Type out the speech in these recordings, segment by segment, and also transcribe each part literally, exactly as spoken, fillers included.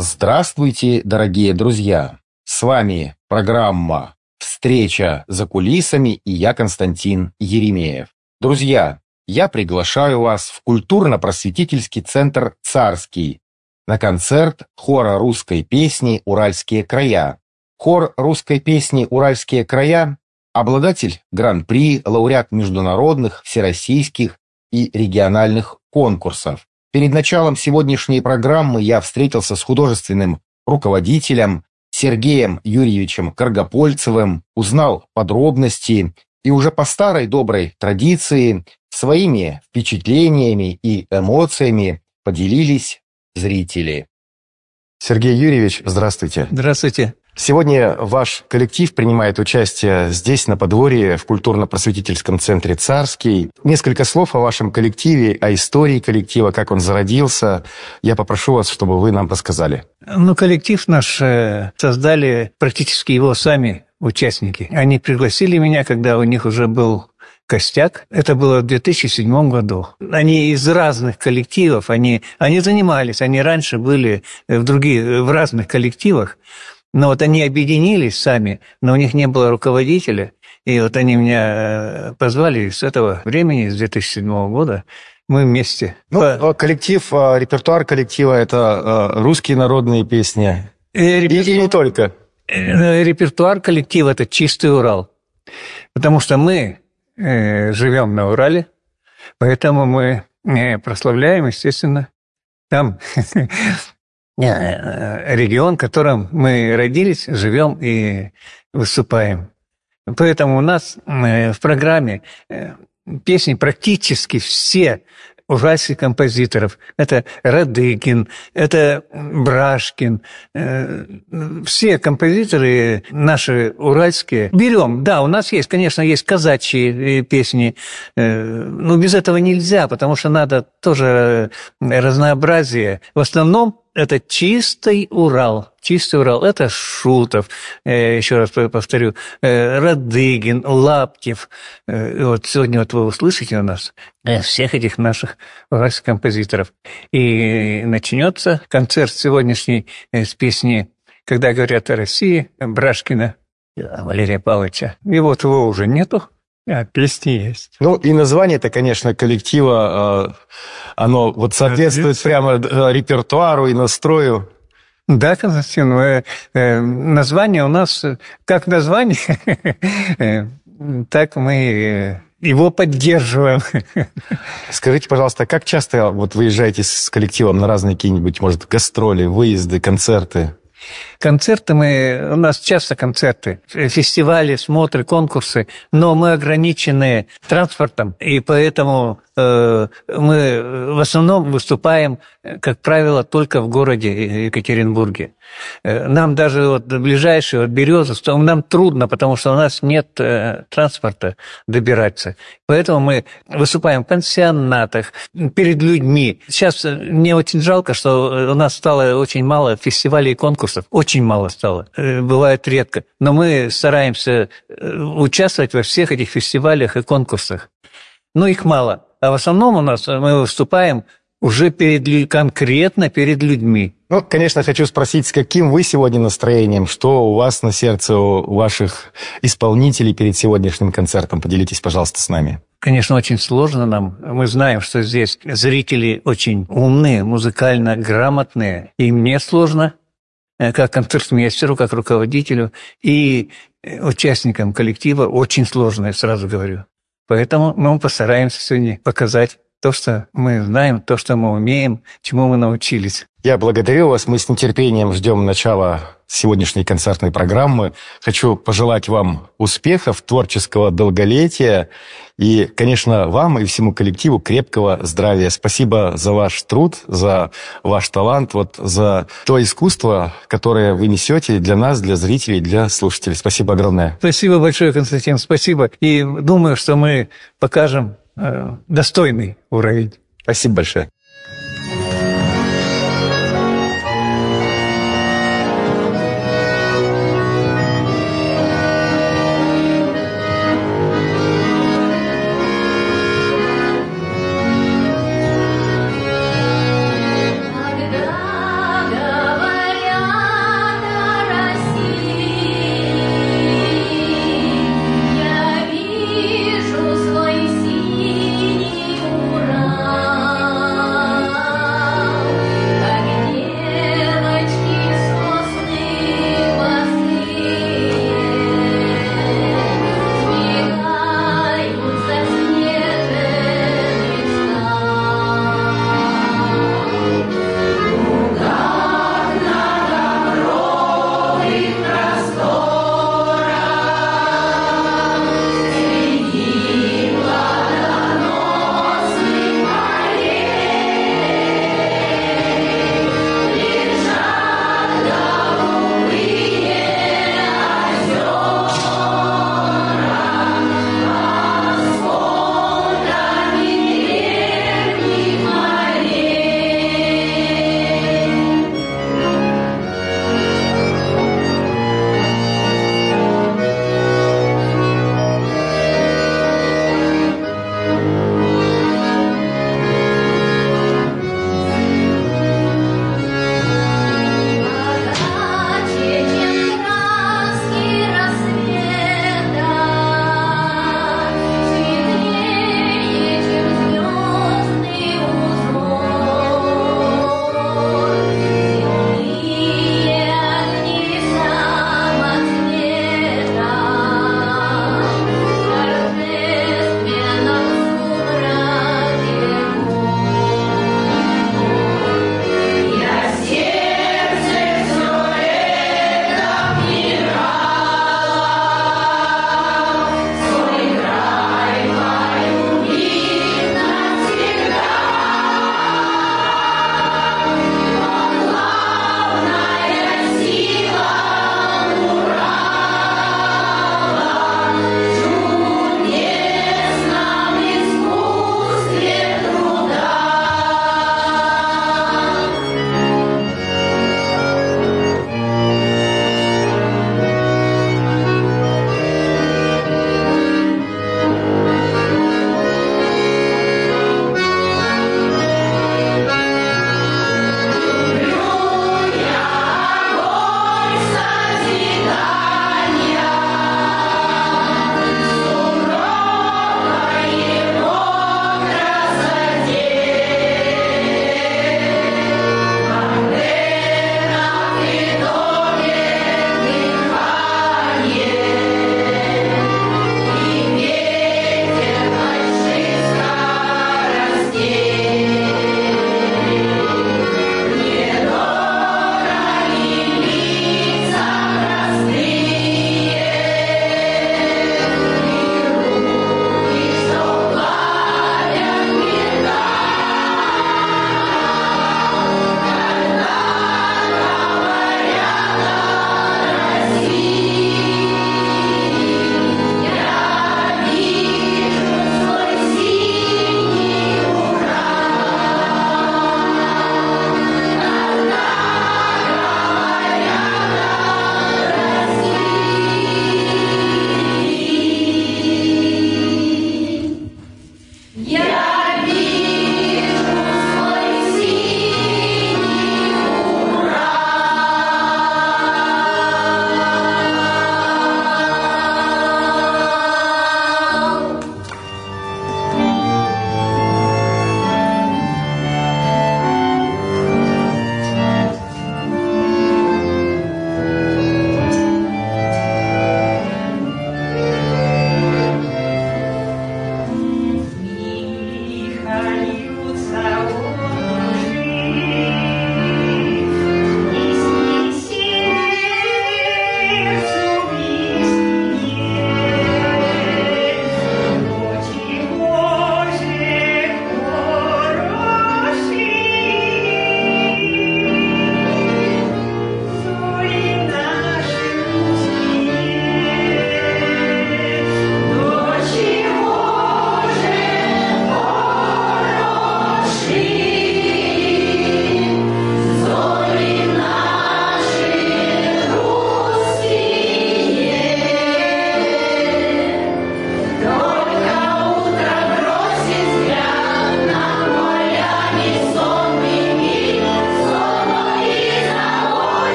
Здравствуйте, дорогие друзья! С вами программа «Встреча за кулисами» и я, Константин Еремеев. Друзья, я приглашаю вас в культурно-просветительский центр «Царский» на концерт хора русской песни «Уральские края». Хор русской песни «Уральские края» – обладатель гран-при, лауреат международных, всероссийских и региональных конкурсов. Перед началом сегодняшней программы я встретился с художественным руководителем Сергеем Юрьевичем Каргопольцевым, узнал подробности и уже по старой доброй традиции своими впечатлениями и эмоциями поделились зрители. Сергей Юрьевич, здравствуйте. Здравствуйте. Сегодня ваш коллектив принимает участие здесь, на подворье, в культурно-просветительском центре «Царский». Несколько слов о вашем коллективе, о истории коллектива, как он зародился. Я попрошу вас, чтобы вы нам рассказали. Ну, коллектив наш создали практически его сами участники. Они пригласили меня, когда у них уже был костяк. Это было в две тысячи седьмом году. Они из разных коллективов, они, они занимались, они раньше были в других, в разных коллективах. Но вот они объединились сами, но у них не было руководителя. И вот они меня позвали с этого времени, с две тысячи седьмого года, мы вместе. Ну, По... коллектив, репертуар коллектива – это русские народные песни. Репертуар... И не только. Репертуар коллектива – это чистый Урал. Потому что мы живем на Урале, поэтому мы прославляем, естественно, там... регион, в котором мы родились, живем и выступаем. Поэтому у нас в программе песни практически все уральских композиторов. Это Радыгин, это Брашкин. Все композиторы наши уральские. Берем, да, у нас есть, конечно, есть казачьи песни, но без этого нельзя, потому что надо тоже разнообразие. В основном это чистый Урал, чистый Урал. Это Шутов, еще раз повторю, Радыгин, Лаптев. Вот сегодня вот вы услышите у нас всех этих наших уральских композиторов. И начнется концерт сегодняшний с песни «Когда говорят о России» Брашкина Валерия Павловича. И вот его уже нету. А, песни есть. Ну, и название-то, конечно, коллектива, оно вот соответствует прямо репертуару и настрою. Да, Константин, название у нас, как название, так мы его поддерживаем. Скажите, пожалуйста, как часто вот выезжаете с коллективом на разные какие-нибудь, может, гастроли, выезды, концерты? Концерты мы... У нас часто концерты, фестивали, смотры, конкурсы, но мы ограничены транспортом, и поэтому э, мы в основном выступаем, как правило, только в городе Екатеринбурге. Нам даже вот ближайшие, вот Березов, нам трудно, потому что у нас нет э, транспорта добираться. Поэтому мы выступаем в пансионатах, перед людьми. Сейчас мне очень жалко, что у нас стало очень мало фестивалей и конкурсов. Очень мало стало. Бывает редко. Но мы стараемся участвовать во всех этих фестивалях и конкурсах. Но их мало. А в основном у нас мы выступаем уже перед, конкретно перед людьми. Ну, конечно, хочу спросить, с каким вы сегодня настроением? Что у вас на сердце, у ваших исполнителей перед сегодняшним концертом? Поделитесь, пожалуйста, с нами. Конечно, очень сложно нам. Мы знаем, что здесь зрители очень умные, музыкально грамотные. И мне сложно, как концертмейстеру, как руководителю, и участникам коллектива очень сложно, я сразу говорю. Поэтому мы постараемся сегодня показать то, что мы знаем, то, что мы умеем, чему мы научились. Я благодарю вас. Мы с нетерпением ждем начала сегодняшней концертной программы. Хочу пожелать вам успехов, творческого долголетия и, конечно, вам и всему коллективу крепкого здравия. Спасибо за ваш труд, за ваш талант, вот за то искусство, которое вы несете для нас, для зрителей, для слушателей. Спасибо огромное. Спасибо большое, Константин, спасибо. И думаю, что мы покажем э, достойный уровень. Спасибо большое. Когда говорят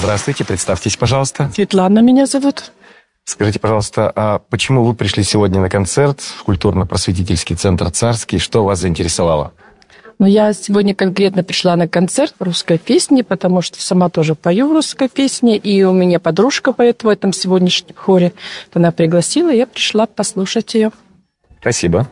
Здравствуйте, представьтесь, пожалуйста. Светлана меня зовут. Скажите, пожалуйста, а почему вы пришли сегодня на концерт в культурно-просветительский центр «Царский»? Что вас заинтересовало? Ну, я сегодня конкретно пришла на концерт русской песни, потому что сама тоже пою русской песни, и у меня подружка поет в этом сегодняшнем хоре. Она пригласила, и я пришла послушать ее. Спасибо.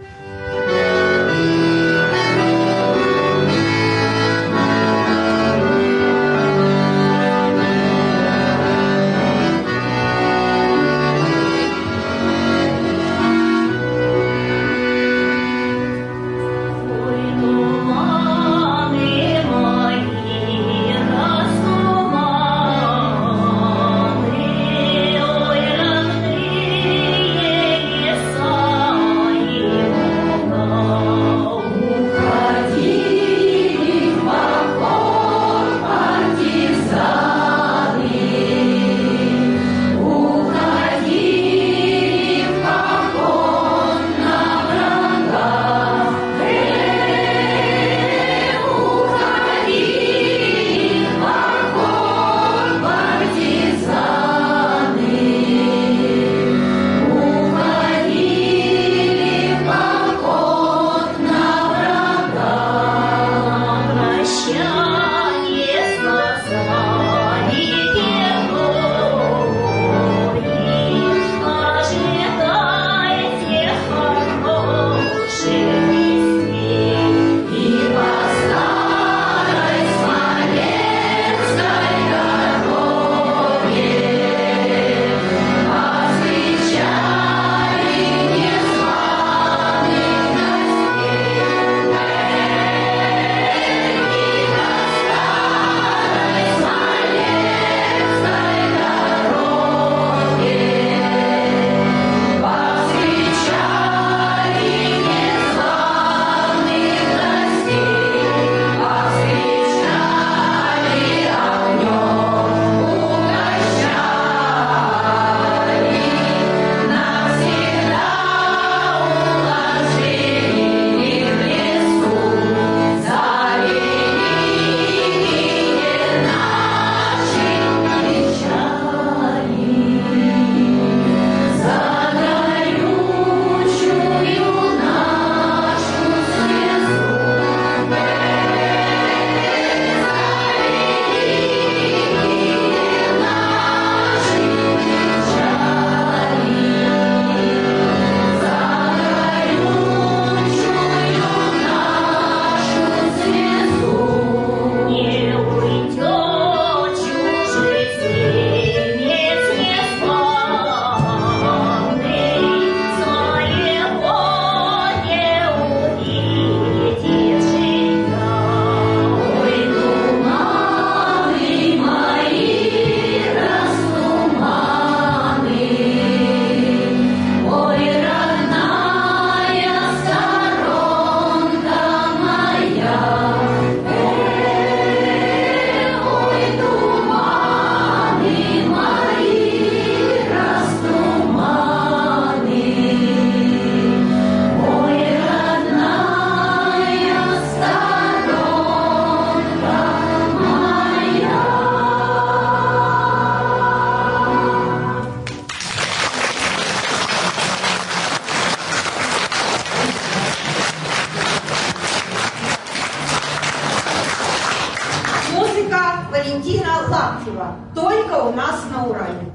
Валентина Лаптева. Только у нас на Урале.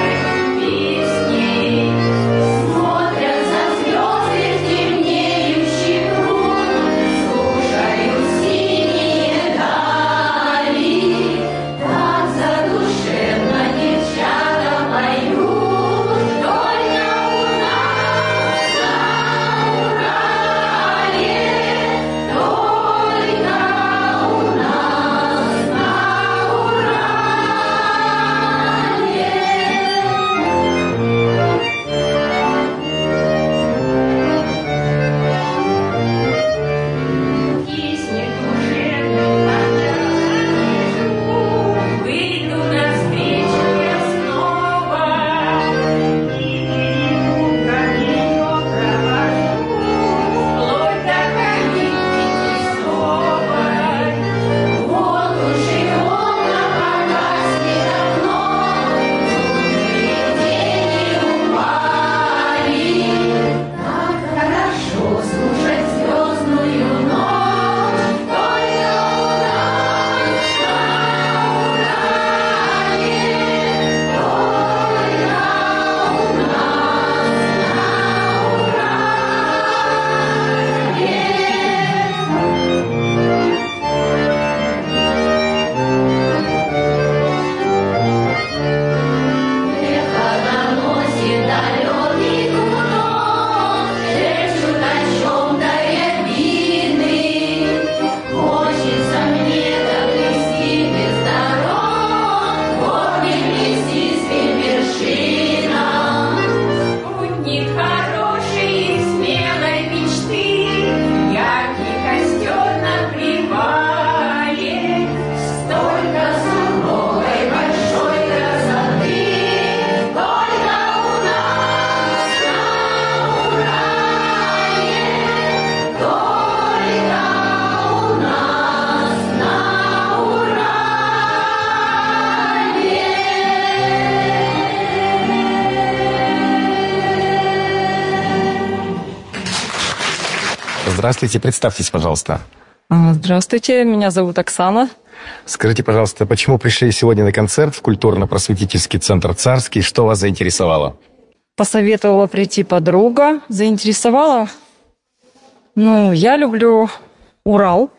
Смотрят за звезды темнеющие. Здравствуйте, представьтесь, пожалуйста. Здравствуйте, меня зовут Оксана. Скажите, пожалуйста, почему пришли сегодня на концерт в культурно-просветительский центр «Царский»? Что вас заинтересовало? Посоветовала прийти подруга, заинтересовала. Ну, я люблю Урал.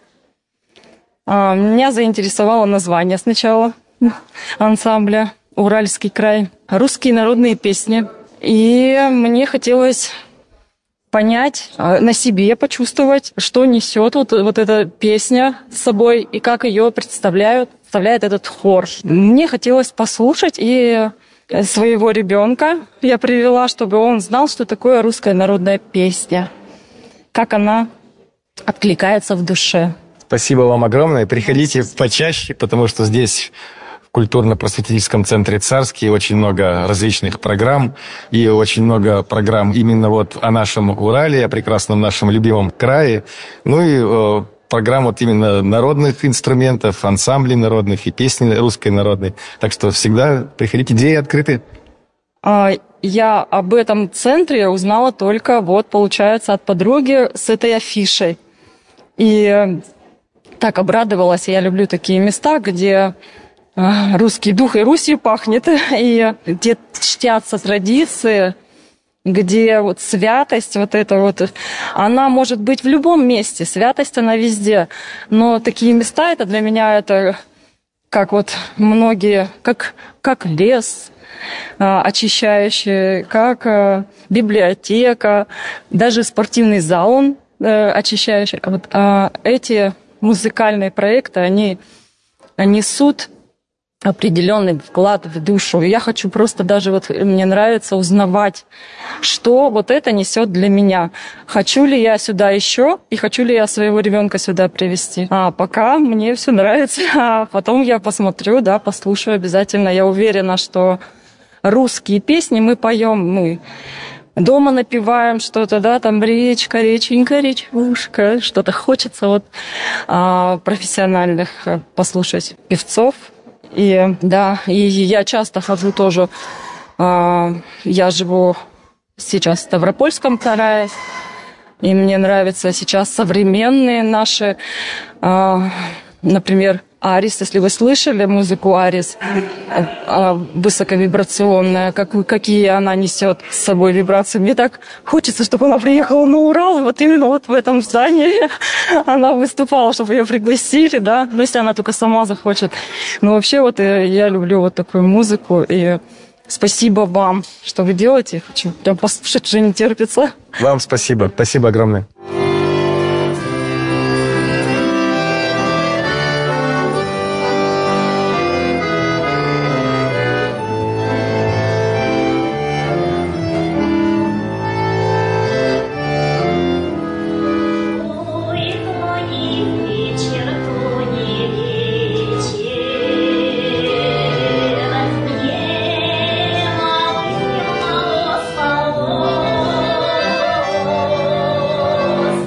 А, меня заинтересовало название сначала ансамбля «Уральский край». Русские народные песни. И мне хотелось понять, на себе почувствовать, что несет вот, вот эта песня с собой и как ее представляют, представляет этот хор. Мне хотелось послушать, и своего ребенка я привела, чтобы он знал, что такое русская народная песня, как она откликается в душе. Спасибо вам огромное. Приходите почаще, потому что здесь в культурно-просветительском центре «Царский» очень много различных программ, и очень много программ именно вот о нашем Урале, о прекрасном нашем любимом крае. Ну и э, программ вот именно народных инструментов, ансамблей народных и песни русской народной. Так что всегда приходите, двери открыты. Я об этом центре узнала только, вот, получается, от подруги с этой афишей. И так обрадовалась. Я люблю такие места, где русский дух и Русью пахнет, и где чтятся традиции, где вот святость вот эта вот, она может быть в любом месте, святость она везде. Но такие места, это для меня, это как вот многие, как, как лес очищающий, как библиотека, даже спортивный зал он очищающий. Вот, а эти музыкальные проекты, они несут определенный вклад в душу. И я хочу просто даже, вот мне нравится узнавать, что вот это несет для меня. Хочу ли я сюда еще, и хочу ли я своего ребенка сюда привести. А пока мне все нравится, а потом я посмотрю, да, послушаю обязательно. Я уверена, что русские песни мы поем, мы дома напеваем что-то, да, там речка, реченька, речушка, что-то хочется вот а, профессиональных послушать певцов. И да, и я часто хожу тоже, а, я живу сейчас в Ставропольском крае, и мне нравятся сейчас современные наши, а, например, Арис, если вы слышали музыку Арис, высоковибрационная, как, какие она несет с собой вибрации. Мне так хочется, чтобы она приехала на Урал, и вот именно вот в этом здании она выступала, чтобы ее пригласили, да, ну, если она только сама захочет. Но вообще вот я люблю вот такую музыку, и спасибо вам, что вы делаете. Хочу прям послушать, уже не терпится. Вам спасибо, спасибо огромное. Oh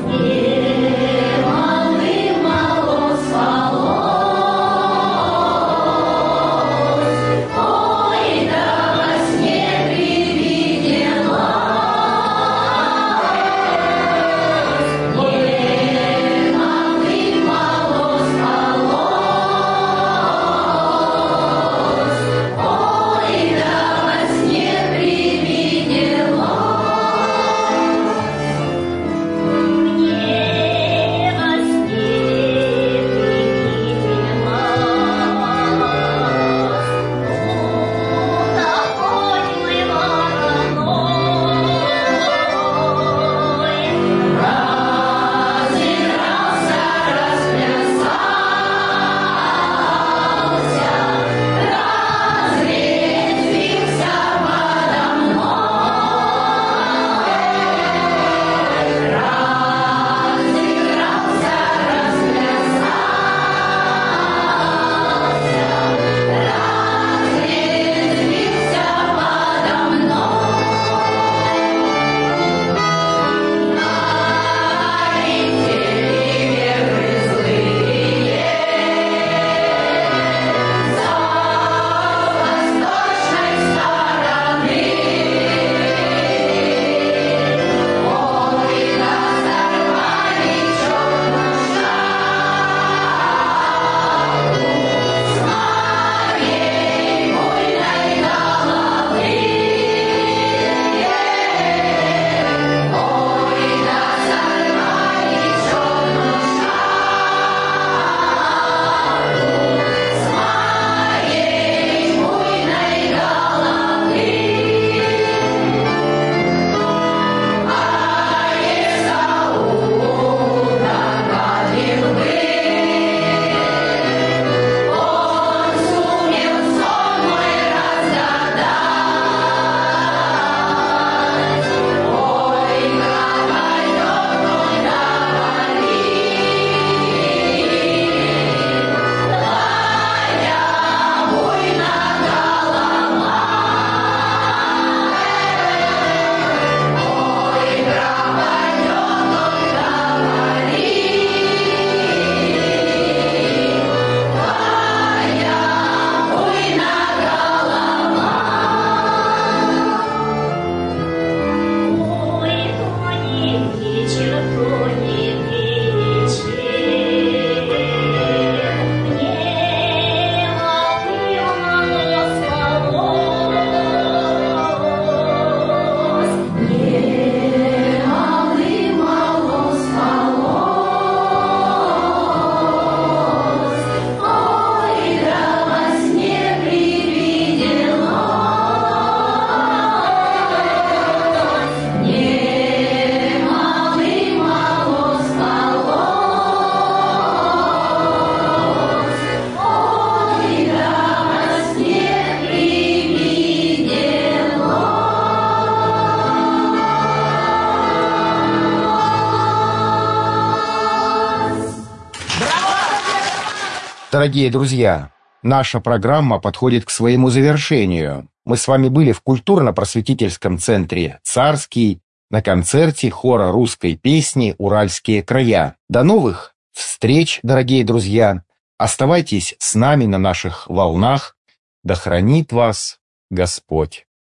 Дорогие друзья, наша программа подходит к своему завершению. Мы с вами были в культурно-просветительском центре «Царский» на концерте хора русской песни «Уральские края». До новых встреч, дорогие друзья! Оставайтесь с нами на наших волнах. Да хранит вас Господь!